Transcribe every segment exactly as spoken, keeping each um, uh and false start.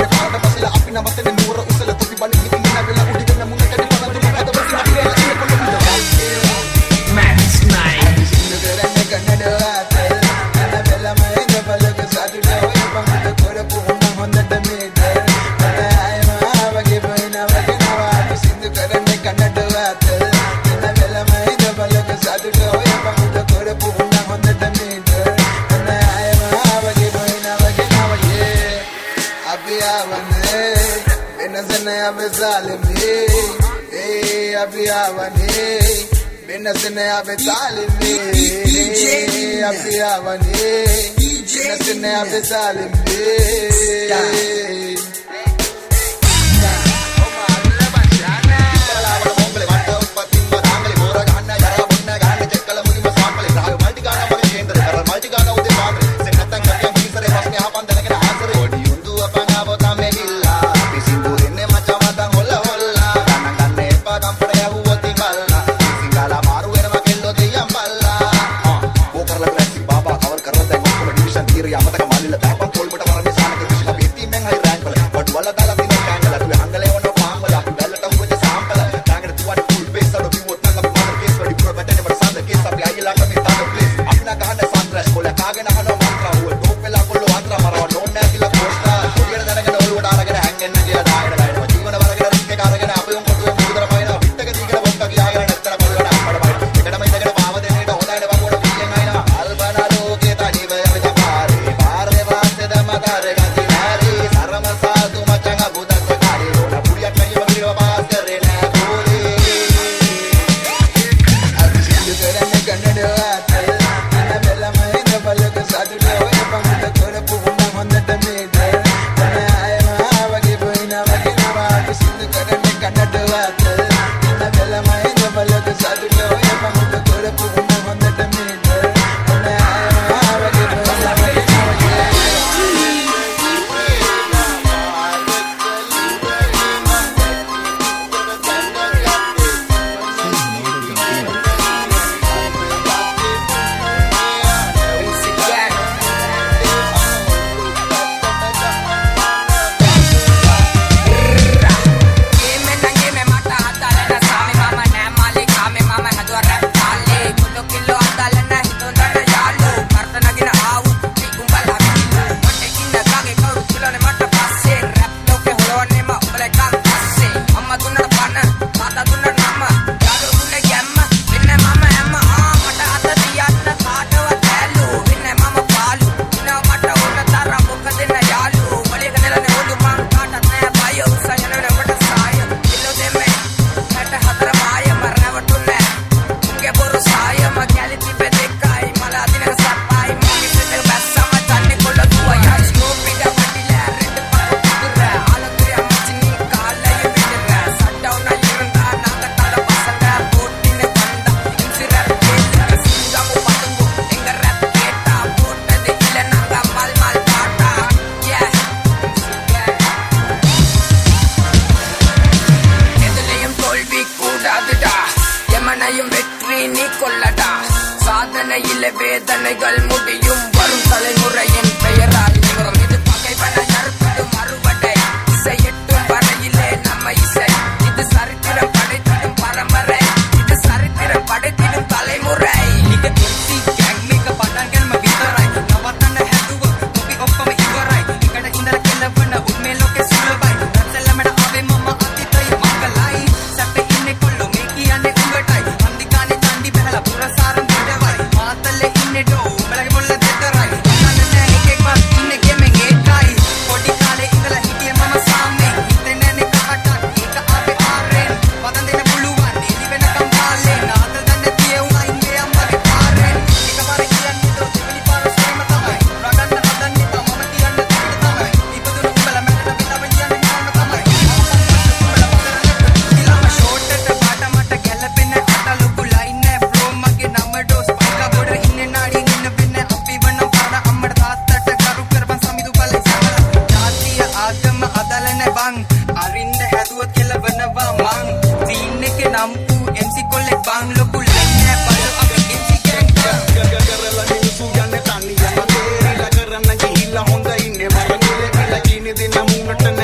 Honda in the Marangile, like in the Namunatan.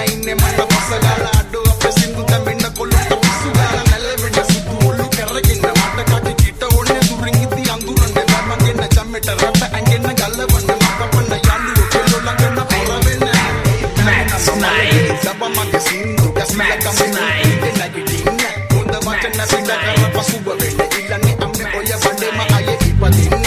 ඉන්නේ මට පසගාලා අඩෝ අපේ සින්දු දැම්බින්න කොල්ලොට පිස්සුගාලා නැලෙවෙන්න සුදු ඔලු කරගෙන මට කටි කිට ඕනේ දුරින් ඉති අඳුරන්නේ මමගෙන චම්මෙට රට ඇඟෙන්න ගල්ලවන්න මකපන්න යල්ලුව කෙල්ලෝ ළඟන පොරවෙන්න මැක්ස්නයි දබමගේ සින්දු ගස්මල කමයි නැගිටින්න හොඳ වචන සින්ද කර පසුබ වෙන්න ඉල්ලන්නේ අම්මේ ඔය බඩේම අය ඉපදින්න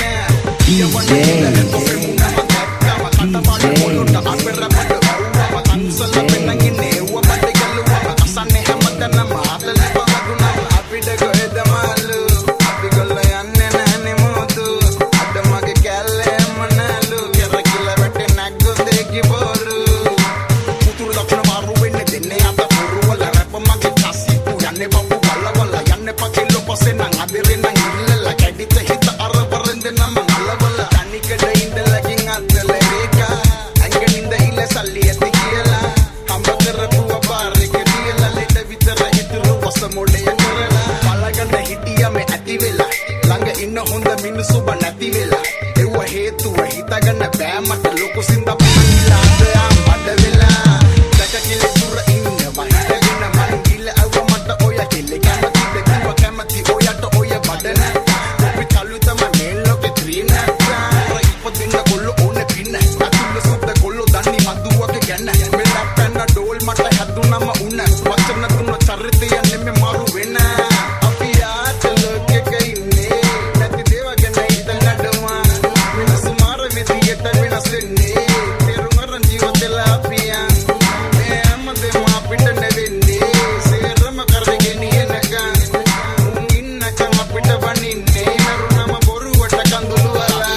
ඊයවන්නේ කොපේ මුනම දැක්කම කටපාඩ පොළොට අපෙර පඩ වුවම අන්සල පෙන්නගින්නේ ඌව බඩ ගල්ලුවම අසන්නේ හැමතැනම ආතලේ බගුණම අපිට කොහෙද මාළු අපි ගොල්ල යන්නේ නැහනේ මොදු අද මගේ කැල්ලේ මනලු කරකිල වැටේ නැග්ගොත් දෙකි බොරු පුතුරු ලක්ෂණ මාරු වෙන්නේ දෙන්නේ අත පුරු වල රැප මගේ කසිපු යන්නේ බබු වල වල යන්නේ පකිල්ල පස්සේ නම් අදරේ නම් ඉල්ලලා කැඩිත හිත අර වරෙන්ද නම් අලවල තනිකඩ ඉඳලකින් අතලේ රේකා අංගෙනින්ද ඉල්ල සල්ලි ඇති කියලා හම්බ කරපුව බාරක දියලා ලෙඩ විතර හිතුරු වස මොඩේ කරලා බලගන්න හිටියම ඇති වෙලා ළඟ ඉන්න හොඳ මිනිස්සු බ නැති වෙලා ඒව හේතුව හිතගන්න බෑ මට ලොකු සින්දා පණිලා ආම් බඩ වෙලා දැක කිලි දුර ඉන්න වහිතගෙන මං ගිල්ල අවව මට ඔය කිල්ල කැමතිද කිව්ව කැමති ඔයට ඔය බඩ නැත්තා කොපි තලු තම මේලෝකේ ත්‍රින ඉපදින්න කොල්ල ඕනේ පින්න අතුල සුද්ද කොල්ල දන්නි මදුවගේ ගැන්න මෙලා පැන්න ඩෝල් මට හැදුනම උන වචන තුන චරිතය නෙමෙ මාරු වෙන අපි ආතලෝකෙක ඉන්නේ නැති දේව ගැන හිතන නඩුවා වෙනස් මාර මෙදියට වෙනස් වෙන්නේ තේරුම් අරන් ජීවිතලා අපියා මේ හැමදේම අපිට නෙවෙන්නේ සේරම කරගෙන යනකම් උන් ඉන්නකම් අපිට වනින්නේ නරුණම බොරුවට කඳුළු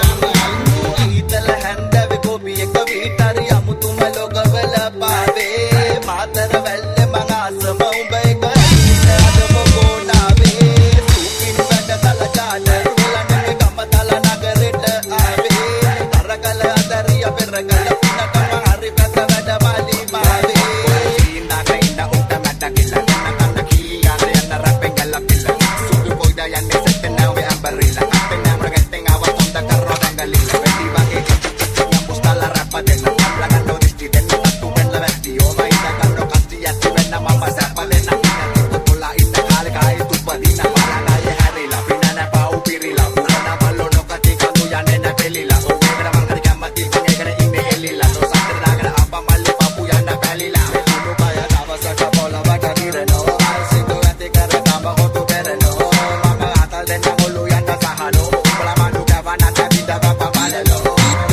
වලා ඊතල හැන්දවේ කොපියක විතරි අමුතුම ලෝකවල පාවේ මාතර වැල්ල මං ආසම උඹ එක අදම ගෝනාවේ සුකින් වැඩ තල කාට රුලන්නේ ගම තල නගරෙට ආවේ තරකල අදරිය පෙරකල පිනකම හරි පැත වැඩ මාලි මාවේ ඉන්නා කයින්ද උට මැට කිල්ල කන්න කන්න කීයාද යන්න රැපෙන් ගල්ල පිල්ල සුදු පොයිද යන්නේ සෙට් නැවේ අම්බරිලා අපේ නම ගැටෙන් ආව හොඳ කරව දඟලිල්ල වැඩි වගේ යම්බුස්තල රැප දෙන්න ළඟ නොදිස්ටි දෙන්න තත්තු වෙන්න වැටි ඕමයි දකන්න කස්ටි යටි වෙන්න මම සැපලෙන්න කොලා ඉන්න කාලේ කායි තුපදින බලනාය හැරිලා පිනන පව් පිරිලා පුරන බල්ලෝ නොකටි කඳු යන්නේ නැපෙලිලා ඕකේකට මං හරි කැමති කෙනෙක්ගෙන ඉන්නේ එල්ලිලා සොසතර දාගෙන අප්පා මල්ලේ පපු යන්න පැලිලා උණු කය දවසක පොළවට කිරනෝ සිදු ඇති කර තම හොතු පෙරනෝ මම අතල් දෙන්න මුළු යන්න සහනෝ උඹලා මඩු කවන්න තැවිද බබ බලලෝ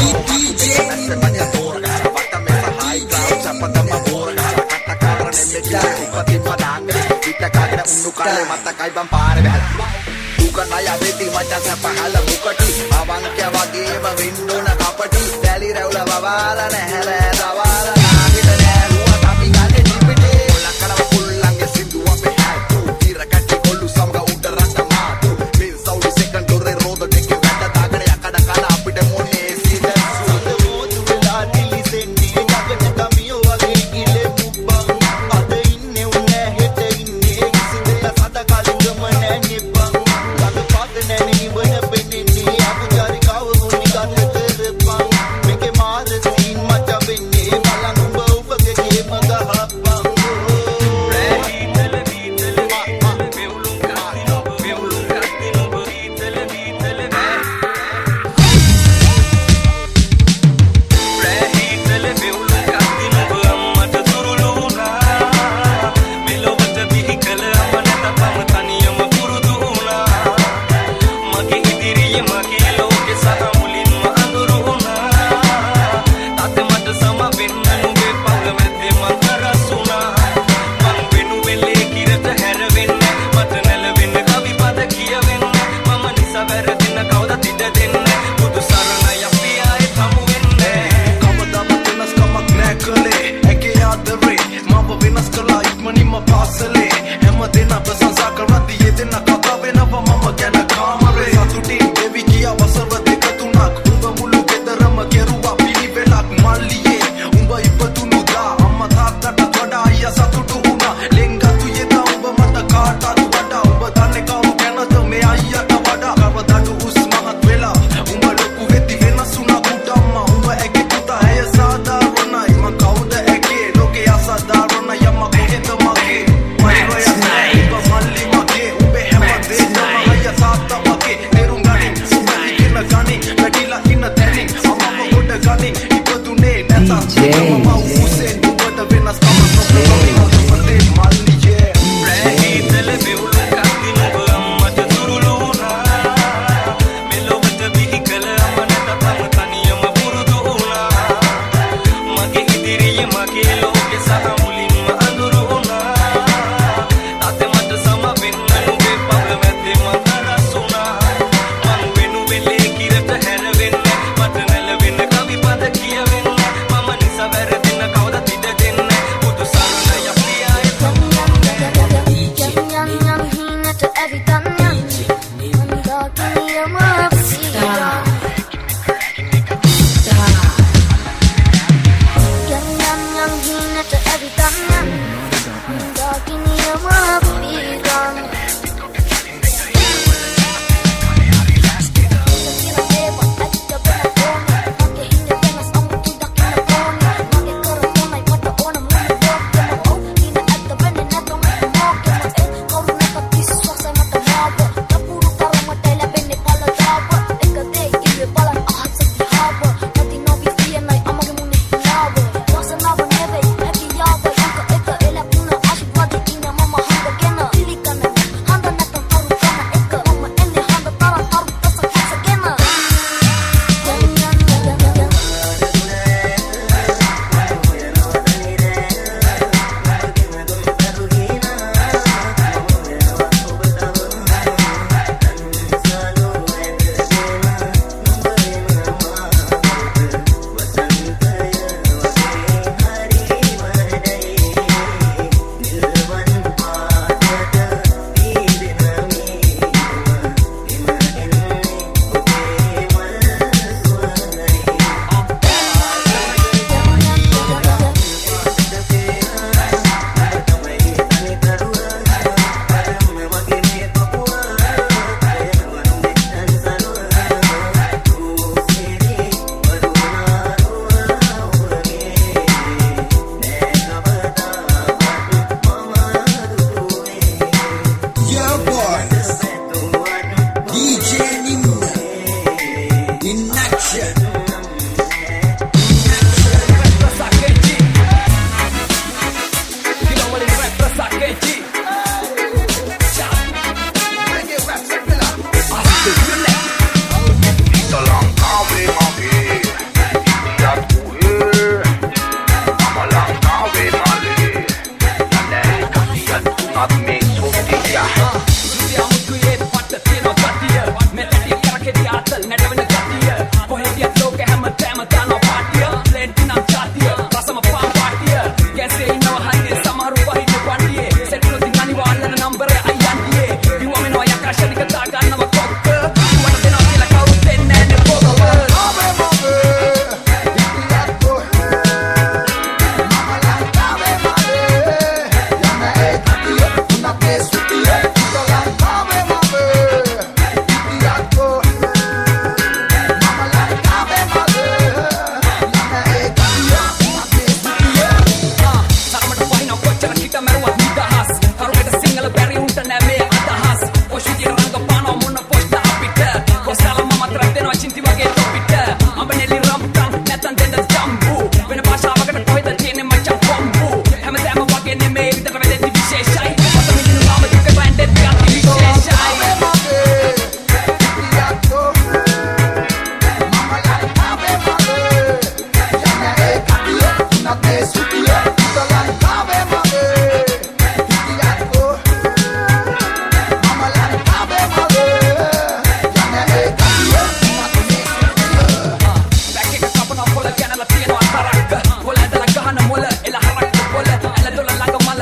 ඩීජේ මට තෝරගා වට මේ සහයි ග්‍රාම් සපතම බෝරගා කට්ට කාරණෙ මෙච්චර උපති මදාංගලේ පිට කාගෙන උණු කාලේ මතකයි බම් පාරේ බැල දුක ණය වෙති මචං සපහල මුකටි අවංක වගේම වින්දුන කපටි දැලි රැවුල වවාලා නැහැල දවාල නාහිට නෑරුවා අපි ගන්නේ නිපිටේ ලක්කඩව පුල්ලන්ගේ සින්දු අපේ හැතු ඉර කටි කොල්ලු සමග උඩ රට මාතු මින් සෞඩි සෙකන්ඩ් දොරේ රෝද දෙකේ වැඩ දාගෙන යකඩ කන අපිට මොනේ සීදසු මොතු වෙලා දිලිසෙන්නේ ගගන කමියෝ වගේ ඉලේ මුබ්බන් අද ඉන්නේ උන්නේ හෙට ඉන්නේ කිසිදේ සද කලින්ගම නෑ නිබ්බන් ගග පාද නෑනේ නිවන පෙන්නේ අපු ජාරි කව ගුණි ගන්න කරපන් මේකේ මාර සීන් මච වෙන්නේ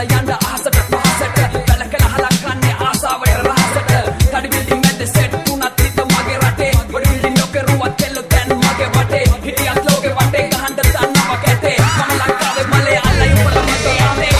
යන්න අහසට පහසට වැලකලා හලක්න්නේ ආසාවට රහසට තඩි බිල්ඩින් මැද සෙට් තුනක් තිත මගේ රටේ බඩ බිල්ඩින් නොකරුවත් කෙල්ල දැන් මගේ වටේ හිටියත් ලෝකේ වටේ ගහන්න තන්නව කැටේ මම ලංකාවේ මලේ අල්ලයි උඹලා මට ආවේ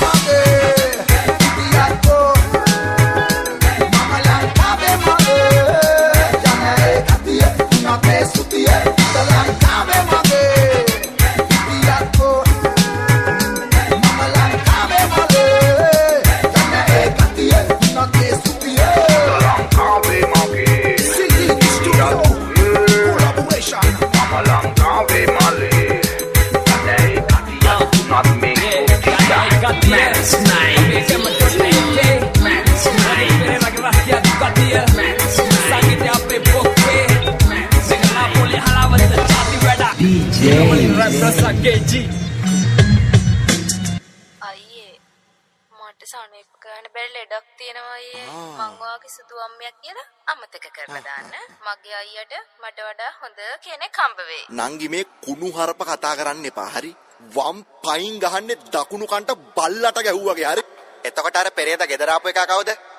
අයියේ මට සනෙක් ගන්න බැරි ලෙඩක් තියෙනවා අයියේ මං වාගේ සුදු අම්මියක් කියලා අමතක කරලා දාන්න මගේ අයියට මට වඩා හොඳ කෙනෙක් හම්බ වෙයි නංගි මේ කුණු හරප කතා කරන්න එපා හරි වම් පයින් ගහන්නේ දකුණු කන්ට බල්ලට ගැහුවාගේ හරි එතකොට අර පෙරේද ගෙදර ආපු එකා කවුද